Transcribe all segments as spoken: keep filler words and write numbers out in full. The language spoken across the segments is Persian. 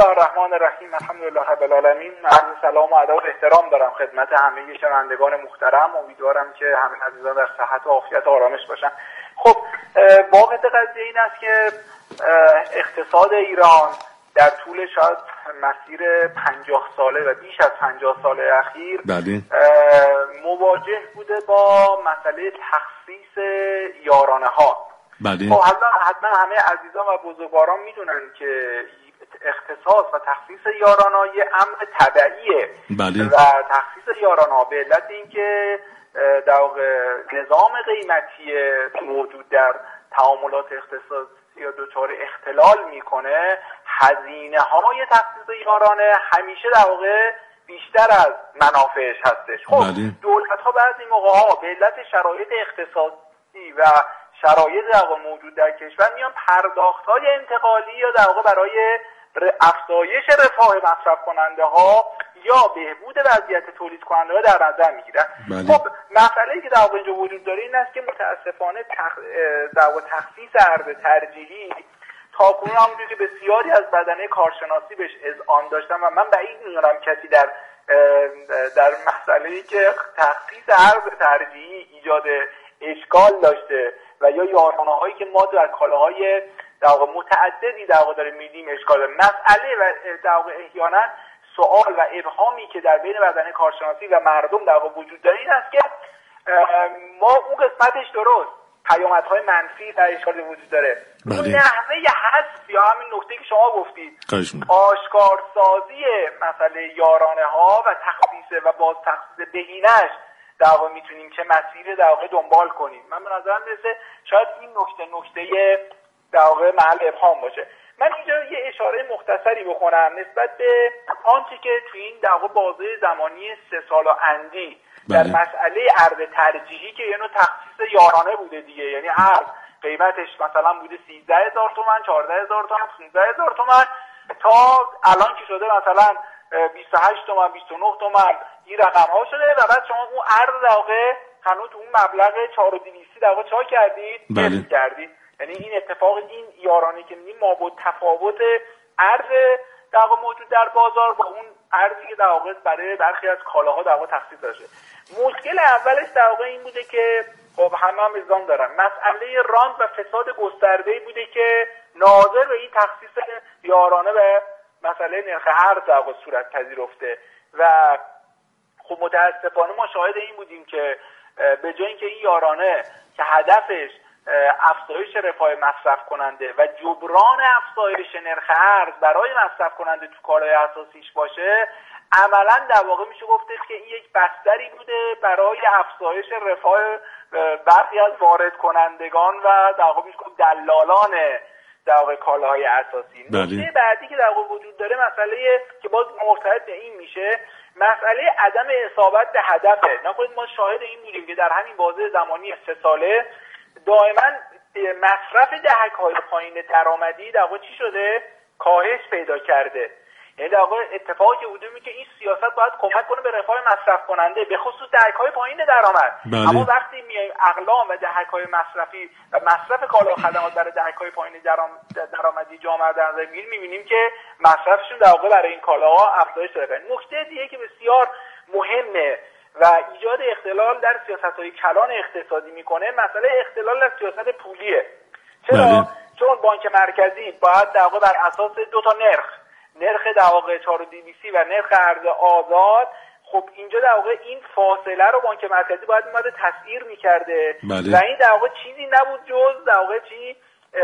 الله الرحمن الرحیم. الحمدلله رب العالمین. عرض سلام و ادب و احترام دارم خدمت همه شنوندگان محترم. امیدوارم که همه عزیزان در صحت و عافیت و آرامش باشن. خب واقع قضیه این است که اقتصاد ایران در طول شاید مسیر پنجاه ساله و بیش از پنجاه ساله اخیر بله. مواجه بوده با مسئله تخصیص یارانه ها. بله. خب حتما حتما همه عزیزان و بزرگواران میدونن که اختصاص و تخصیص یارانه یه امر طبیعیه. بله. و تخصیص یارانه به علت اینکه در نظام قیمتی موجود در تعاملات اقتصادی یا دچار اختلال میکنه، هزینه های تخصیص یارانه همیشه در واقع بیشتر از منافعش هستش. خب بله. دولت ها بعضی موقع ها به علت شرایط اقتصادی و شرایط در واقع موجود در کشور میان پرداخت های انتقالی یا در واقع برای افزایش رفاه مصرف کننده ها یا بهبود وضعیت تولید کننده ها در نظر میگیرن. بله. خب مسئله‌ای که در واقع اینجا وجود داره این است که متاسفانه تخ... در واقع تخصیص ارز ترجیحی تاکنون همونجوری که بسیاری از بدنه کارشناسی بهش اذعان داشتن و من بعید می‌دونم کسی در در مسئله‌ای که تخصیص ارز ترجیحی ایجاد اشکال داشته و یا یارانه‌هایی که ما در کالاهای در واقع متعددی در واقع داریم می‌دیم اشکال. مسئله و در واقع احیانا سوال و ابهامی که در بین بدنه کارشناسی و مردم در واقع وجود داره این است که ما اون قسمتش درست پیامدهای منفی در اشکال وجود داره. بله. اون نحوه هست یا همین نکته که شما گفتید قشنگ. آشکارسازی مسئله یارانه ها و تخصیص و باز تخصیص بهینه‌اش در واقع میتونیم چه مسیر در واقع دنبال کنیم. من به نظرم میرسه شاید این نکته نکته در واقع محل ابهام باشه. من اینجا یه اشاره مختصری بکنم نسبت به آنچه که توی این در واقع بازه زمانی سه سال و اندی در بله. مسئله ارز ترجیحی که یعنی تخصیص یارانه بوده دیگه، یعنی ارز قیمتش مثلا بوده سیزده هزار تومان، چهارده هزار تومان، پانزده هزار تومان تا الان که شده مثلا بیست و هشت تومان، بیست و نه تومان این رقم ها شده و بعد شما اون ارز در واقع هنوز اون مبلغ چهار و دویست در واقع چا کردید؟ بله. کردید. یعنی این اتفاق این یارانه که میگیم ما با تفاوت ارز در واقع موجود در بازار با اون ارزی که در واقع برای برخی از کالاها در واقع تخصیص داشته. مشکل اولش در واقع این بوده که خب همه هم الزام دارن مسئله راند و فساد گسترده‌ای بوده که ناظر به این تخصیص یارانه به مسئله نرخ ارز در واقع صورت پذیرفته و خب متاسفانه ما شاهد این بودیم که به جای اینکه این یارانه که هدفش افزایش رفاه مصرف کننده و جبران افزایش نرخ ارز برای مصرف کننده تو کالای اساسیش باشه، عملا در واقع میشه گفتش که این یک بستری بوده برای افزایش رفاه برخی از وارد کنندگان و در واقع میشه گفت دلالان در واقع کالاهای اساسی. نکته بعدی که در واقع وجود داره مسئله که باز مرتبط به این میشه مسئله عدم اصابت به هدفه. نکنید ما شاهد این بودیم که در همین بازه زمانی سه ساله دائما مصرف دهک‌های پایین درآمدی در واقع چی شده؟ کاهش پیدا کرده. یعنی در واقع اتفاقی که وجود میگه این سیاست باید کمک کنه به رفاه مصرف کننده به خصوص دهک‌های پایین درآمد. بله. اما وقتی میایم اقلام و دهک‌های مصرفی و مصرف کالا و خدمات برای دهک‌های پایین درآمدی جامعه در نظر میگیریم می‌بینیم که مصرفشون در واقع برای این کالاها افزایش داره. نکته دیگه که بسیار مهمه و ایجاد اختلال در سیاست‌های کلان اقتصادی میکنه مسئله اختلال در سیاست پولیه. چرا؟ بله. چون بانک مرکزی باید در واقع بر اساس دو تا نرخ نرخ در واقع چهار و دویست و نرخ ارز آزاد، خب اینجا در واقع این فاصله رو بانک مرکزی باید میاد تسعیر میکرده. بله. و این در واقع چیزی نبود جز در واقع چی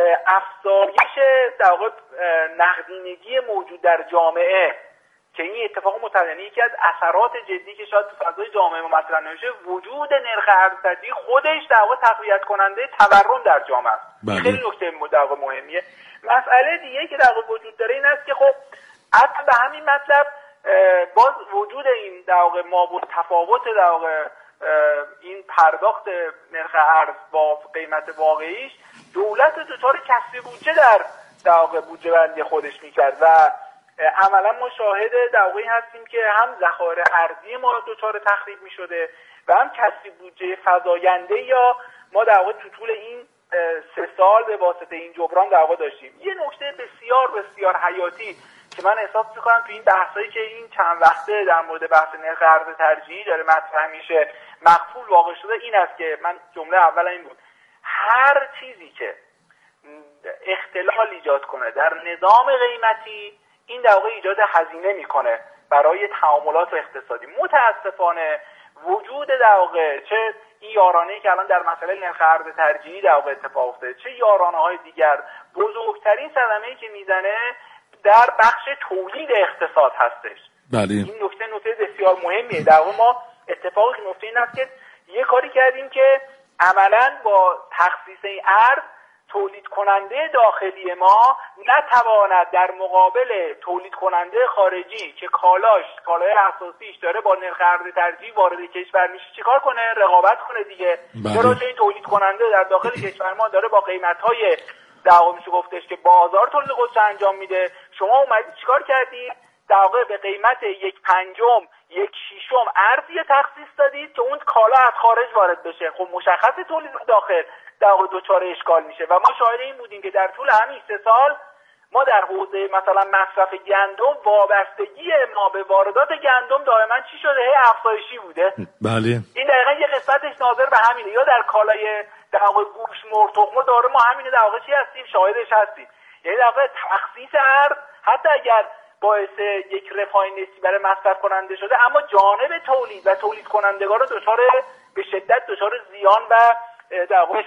افزایش در واقع نقدینگی موجود در جامعه که این اتفاق متعلق یکی از اثرات جدی که شاید تو فضای جامعه ما مطرح نمیشه وجود نرخ ارز ترجیحی خودش در واقع تقویت کننده تورم در جامعه است. بله. خیلی نکته در واقع مهمیه. مسئله دیگه که در واقع وجود داره این است که خب حتی به همین مطلب باز وجود این در واقع ما با تفاوت در واقع این پرداخت نرخ ارز با قیمت واقعیش دولت دچار کسری بودجه در در واقع بودجه بندی خودش میکرد و عملا ما شاهد در واقع هستیم که هم ذخایر ارزی ما دچار تخریب میشده و هم کسری بودجه فزاینده یا ما در واقع تو طول این سه سال به واسطه این جبران در واقع داشتیم. یه نکته بسیار بسیار حیاتی که من احساس میکنم تو این بحثایی که این چند وقته در مورد بحث نرخ ارز ترجیحی داره مطرح میشه مقفول واقع شده این است که من جمله اول این بود، هر چیزی که اختلال ایجاد کنه در نظام قیمتی این در واقع ایجاد هزینه میکنه برای تعاملات اقتصادی. متاسفانه وجود در واقع چه این یارانه‌ای که الان در مسئله نرخ ارز ترجیحی در واقع اتفاق افتاده، چه یارانه‌های دیگر، بزرگترین صدمه‌ای که میزنه در بخش تولید اقتصاد هستش. بله. این نکته نکته بسیار مهمیه. در واقع ما اتفاقی که میفته این است که یه کاری کردیم که عملاً با تخصیص این ارز تولید کننده داخلی ما نتواند در مقابل تولید کننده خارجی که کالاش کالای اساسیش داره با نرخ ارز ترجیحی وارد کشور میشه چیکار کنه؟ رقابت کنه دیگه. چرا این تولید کننده در داخل کشور ما داره با قیمت‌های در واقع میشه گفتش که بازار تولید خودش انجام میده، شما اومدید چیکار کردید؟ در واقع به قیمت یک پنجم یک شیشم ارزی تخصیص دادید که اون کالا از خارج وارد بشه. خب مشخص تولید داخل در واقع دچار اشکال میشه و ما شاهد این بودیم که در طول همین سه سال ما در حوزه مثلا مصرف گندم وابستگی ما به واردات گندم دائما چی شده؟ هی افزایشی بوده. بله. این دقیقاً یه قسمتش ناظر به همینه. یا در کالای در واقع گوشت، مرغ، تخم داره ما همینه در واقع چی هستیم؟ شاهدش هستیم. یعنی در واقع تخصیص ارز حتی اگر باعث یک رفاه نسبی برای مصرف کننده شده اما جانب تولید و تولید کنندگان رو دچار به شدت دچار زیان و در واقع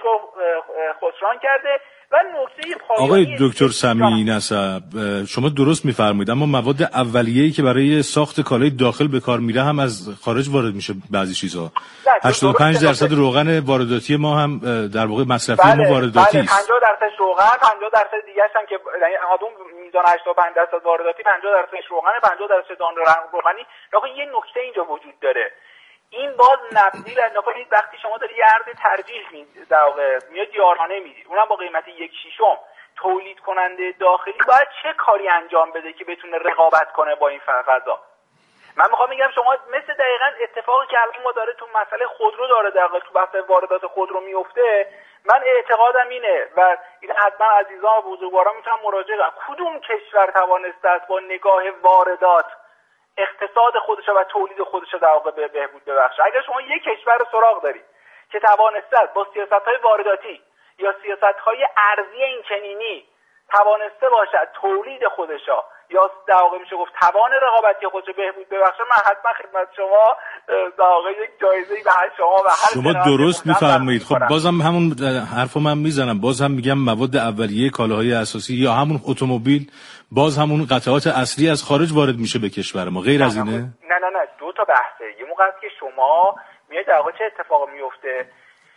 خسران کرده. و نکته پایانی آقای دکتر سمیع نسب شما درست میفرمایید، اما مواد اولیه‌ای که برای ساخت کالای داخل به کار میره هم از خارج وارد میشه. بعضی چیزها هشتاد و پنج درصد روغن وارداتی ما هم در واقع مصرفی بله، ما وارداتی است. بله پنجاه درصد روغن، پنجاه درصد دیگه هم که یعنی اون میزان هشتاد و پنج درصد وارداتی، پنجاه درصد روغن، پنجاه درصد دان روغنی. واقعا یه نکته اینجا وجود داره. این باز نبضی نکنید وقتی شما داری یه ارز ترجیح میدید در واقع میاد یارانه میدید اونم با قیمت یک شیشم، تولید کننده داخلی باید چه کاری انجام بده که بتونه رقابت کنه با این فضا؟ من میخوام بگم شما مثل دقیقاً اتفاقی که الان ما داره تو مسئله خودرو داره در واقع تو بحث واردات خودرو میفته. من اعتقادم اینه و این حتما عزیزان و بزرگواران میتونن مراجعه کنن، کدوم کشور توانسته است با نگاه واردات اقتصاد خودش و تولید خودش در واقع به بهبود ببخشه؟ اگر شما یک کشور رو سراغ دارید که توانسته است با سیاست‌های وارداتی یا سیاست‌های ارزی این چنینی توانسته باشد تولید خودشا یا در واقع میشه گفت توان رقابتی خودش بهبود ببخشه، من حتما خدمت شما در واقع یک جایزه‌ای به هر شما و هر شما درست می‌فرمایید. خب بازم همون حرفو من میزنم، باز هم میگم مواد اولیه کالاهای اساسی یا همون اتومبیل باز همون قطعات اصلی از خارج وارد میشه به کشور ما. غیر از اینه؟ نه نه نه دو تا بحثه. یه موقع است که شما میاد در واقع چه اتفاقی میفته،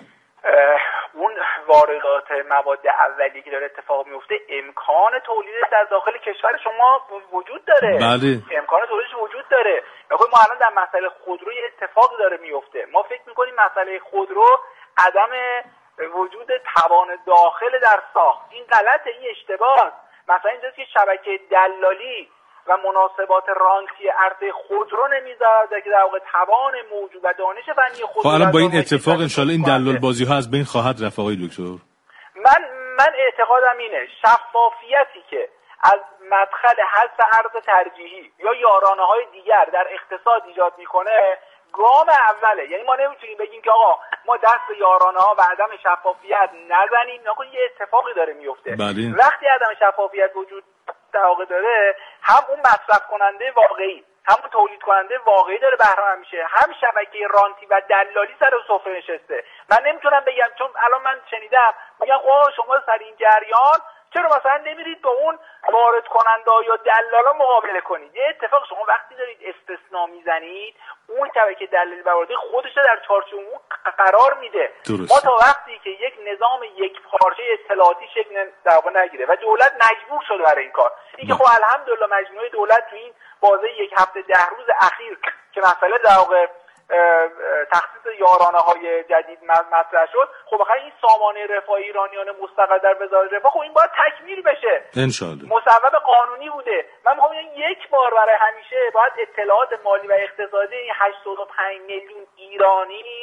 اون واردات مواد اولیه که داره اتفاق میفته امکان تولیدش در داخل کشور شما وجود داره. بله. امکان تولیدش وجود داره. میگم ما الان در مسئله خودرو یه اتفاقی داره میفته. ما فکر میکنیم مسئله خودرو عدم وجود توان داخل در ساخت. این غلطه، این اشتباهه. مثلا اینجاست که شبکه دلالی و مناسبات رانتی ارز خودرو نمیذاره که در واقع توان موجود و دانش فنی خودرو. خب الان با این اتفاق انشالله این دلال بازی ها از بین خواهد رفت آقای دکتر. من من اعتقادم اینه شفافیتی که از مدخل حذف ارز ترجیحی یا یارانه‌های دیگر در اقتصاد ایجاد میکنه گام اوله. یعنی ما نمیتونیم بگیم که آقا ما دست یارانه‌ها و عدم شفافیت نزنیم، نکنه یه اتفاقی داره میفته. بله. وقتی عدم شفافیت وجود در واقع داره، هم اون مصرف کننده واقعی، همون تولید کننده واقعی داره بهره میشه، هم شبکه رانتی و دلالی سر سفره نشسته. من نمیتونم بگم، چون الان من شنیدم میگن آقا شما سر این جریان چرا مثلا نمیرید با اون وارد کننده یا دلالا مقابله کنید؟ یه اتفاق شما وقتی دارید استثناء میزنید اون شبکه دلالی برآورده خودش در چارچوب قرار میده. درست. ما تا وقتی که یک نظام یک پارچه اطلاعاتی شکل در واقع نگیره و دولت مجبور شده برای این کار، اینکه خب الحمدلله مجموعه دولت تو این بازه یک هفته ده روز اخیر که مسئله در واقع تخصیص یارانه های جدید مطرح شد، خب بخاطر این سامانه رفاه ایرانیان مستقر در وزارت رفاه، خب این باید تکمیل بشه ان شاءالله. مصوب قانونی بوده. من میخوام یک بار برای همیشه باید اطلاعات مالی و اقتصادی این هشتاد و پنج میلیون ایرانی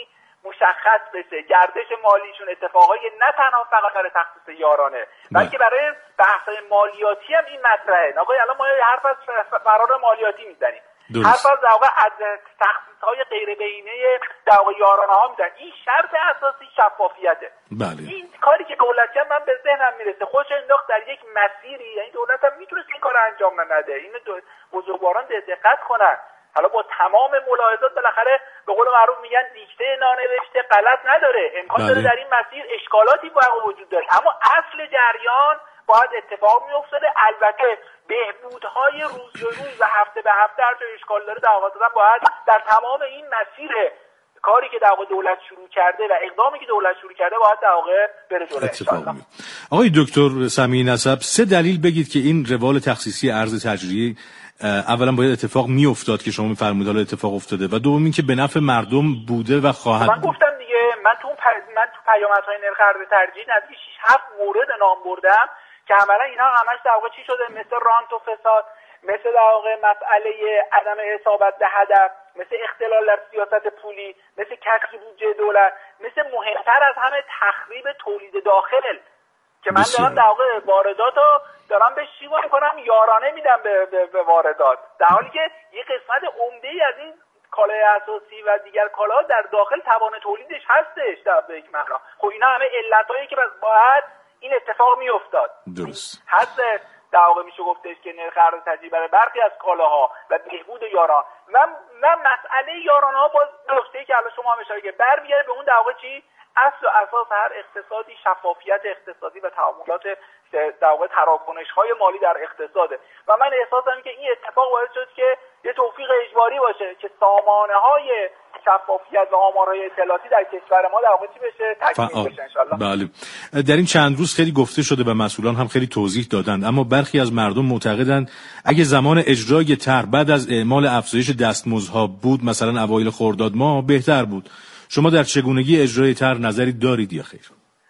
مشخص بشه، گردش مالیشون اتفاقای نه تنها فقط برای تخصیص یارانه بلکه برای بحث‌های مالیاتی هم این مطرحه. آقا الان ما یه حرف از فرار مالیاتی میزنیم، حرف از در واقع از تخصیص‌های غیر بینه در واقع یارانه‌ها میزنیم. این شرط اساسی شفافیته. بله. این کاری که دولت کرد من به ذهنم میرسه خودش انداخت در یک مسیری، یعنی دولت هم میتونه این کارو انجام نده. این بزرگواران دقت کنن. حالا با تمام ملاحظات بالاخره به قول معروف میگن دیکته نانوشته غلط نداره، امکان بله. داره در این مسیر اشکالاتی باید وجود داره، اما اصل جریان باید اتفاق میافتاده. البته بهبودهای روز به روز و هفته به هفته هر جای اشکال داره در واقع باید در تمام این مسیر کاری که در واقع دولت شروع کرده و اقدامی که دولت شروع کرده باید در واقع بره جلو ان آقای دکتر سمیع نسب، سه دلیل بگید که این روال تخصیصی ارز تجاری اولا باید اتفاق میافتاد که شما میفرمایید حالا اتفاق افتاده، و دوم این که به نفع مردم بوده و خواهد من گفتم دیگه، من تو من تو پیامدهای نرخ ارز ترجیحی نزدیک شش هفت مورد نام بردم که عملا اینا همش در واقع چی شده، مثل رانت و فساد، مثل در واقع مسئله عدم اصابت به هدف، مثل اختلال در سیاست پولی، مثل کسر بودجه دولت، مثل مهمتر از همه تخریب تولید داخل که من دارم در واقع وارداتو دارم به شیوا میکنم، یارانه میدم به, به, به واردات، در حالی که یه قسمت عمده‌ای از این کالای اساسی و دیگر کالاها در داخل توان تولیدش هستش در به یک معنا. خب اینا همه علتایی که باید این اتفاق میافتاد. درست هست در واقع میشه گفتش که نرخ ارز تجاری برای برخی از کالاها و بهبود یاران و و مسئله یاران‌ها با نکته‌ای که الان شما هم اشاره کردید برمیگره به اون در واقع چی اصل و اساس هر اقتصادی، شفافیت اقتصادی و تعاملات در واقع تراکنش‌های مالی در اقتصاده. و من احساسم که این اتفاق باعث شد که یه توفیق اجباری باشه که سامانه‌های شفافیت و آمارهای اطلاعاتی در کشور ما در واقع چی بشه، تکمیل بشه ان شاءالله. بله. در این چند روز خیلی گفته شده و مسئولان هم خیلی توضیح دادند، اما برخی از مردم معتقدند اگه زمان اجرای طرح بعد از اعمال افزایش دستمزدها بود، مثلا اوایل خرداد ماه، بهتر بود. شما در چگونگی اجرای طرح نظری دارید یا خیر؟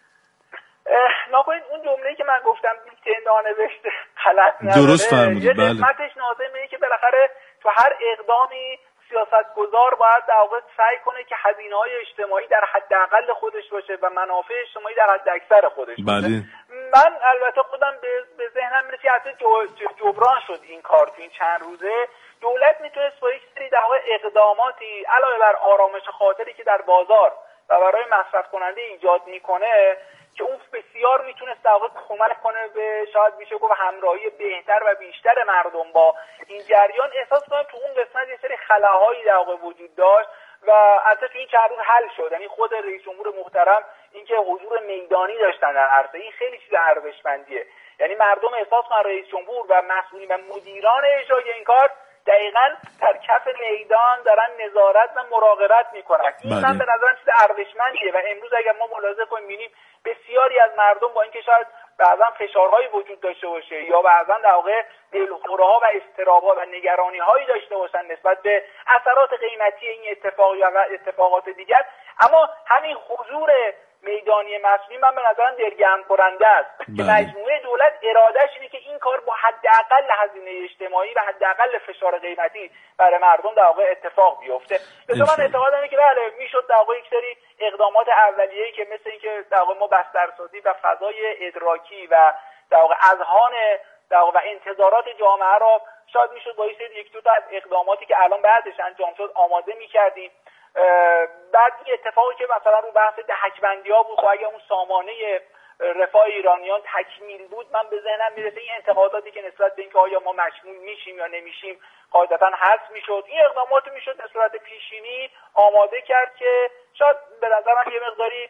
ناکنید اون جمله‌ای که من گفتم دیکته نانوشته غلط نداره، درست فرمودید. بله. قسمتش لازمه که بالاخره تو هر اقدامی سیاستگزار باید در واقع سعی کنه که هزینه‌های اجتماعی در حداقل خودش باشه و منافع اجتماعی در حد اکثر خودش باشه. بله. من البته خودم به, به ذهنم میرسه حتی جبران شد این کار تو این چند روزه. دولت میتونست با یک سری در واقع اقداماتی علاوه بر آرامش خاطری که در بازار و برای مصرف کننده ایجاد میکنه که اون بسیار میتونست در واقع کمک کنه به شاید میشه گفت همراهی بهتر و بیشتر مردم با این جریان. احساس کنم تو اون قسمت یه سری خلاهایی در واقع وجود داشت و البته تو این چند روز حل شد. یعنی خود رئیس جمهور محترم اینکه حضور میدانی داشتن در عرصه، این خیلی چیز ارزشمندیه. یعنی مردم احساس کنن رئیس جمهور و مسئولین و مدیران اجرای این کار دقیقاً در کف میدان دارن نظارت و مراقبت میکنن. این من به نظرم چیز ارزشمندیه و امروز اگر ما ملاحظه کنیم می‌بینیم بسیاری از مردم با اینکه شاید بعضا فشارهایی وجود داشته باشه یا بعضا در واقع دلخوره‌ها و اضطراب‌ها و نگرانی‌هایی داشته باشن نسبت به اثرات قیمتی این اتفاق یا اتفاقات دیگر، اما همین حضور میدانی مسئولین من به نظرم دلگرم کننده است که مجموعه دولت ارادهش اینه که این کار با حداقل هزینه اجتماعی و حداقل فشار قیمتی برای مردم در واقع اتفاق بیفته. مثلا من اعتقاد دارم که بله میشد در واقع یک سری اقدامات اولیه‌ای که مثل اینکه در واقع ما بسترسازی و فضای ادراکی و در واقع اذهان در واقع انتظارات جامعه را شاید میشد با یک دو تا از اقداماتی که الان بعدش انجام شد آماده می‌کردیم. بعد این اتفاقی که مثلا رو بحث دهک‌بندی‌ها بود، خب اگه اون سامانه رفاه ایرانیان تکمیل بود من به ذهنم میرسه این انتقاداتی که نسبت به اینکه آیا ما مشمول میشیم یا نمیشیم قاعدتاً حذف میشد. این اقدامات میشد به صورت پیشینی آماده کرد که شاید به نظرم یه مقداری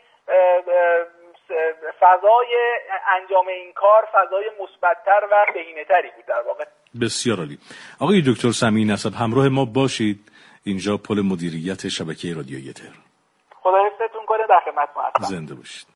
فضای انجام این کار فضای مثبت‌تر و بهینه‌تری بود در واقع. بسیار عالی. آقای دکتر سمیع نسب همراه ما باشید. اینجا پل مدیریت شبکه رادیویی تهران. خدا حفظتون کنه. در خدمتتون هستم. زنده باشید.